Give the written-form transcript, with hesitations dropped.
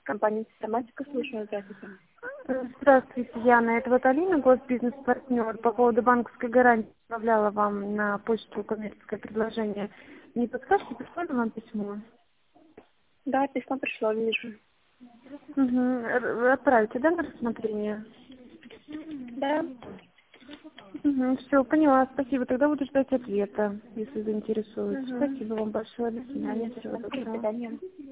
Компания «Систематика», слушаю, здравствуйте. Здравствуйте, Яна. Это вот Алина, госбизнес-партнер. По поводу банковской гарантии отправляла вам на почту коммерческое предложение. Не подскажете, пришло ли вам письмо? Да, письмо пришло, вижу. Отправите, да, на рассмотрение? Да, Все, поняла. Спасибо. Тогда буду ждать ответа, если заинтересует. угу. Спасибо вам большое. До свидания. Всего До доброго. свидания.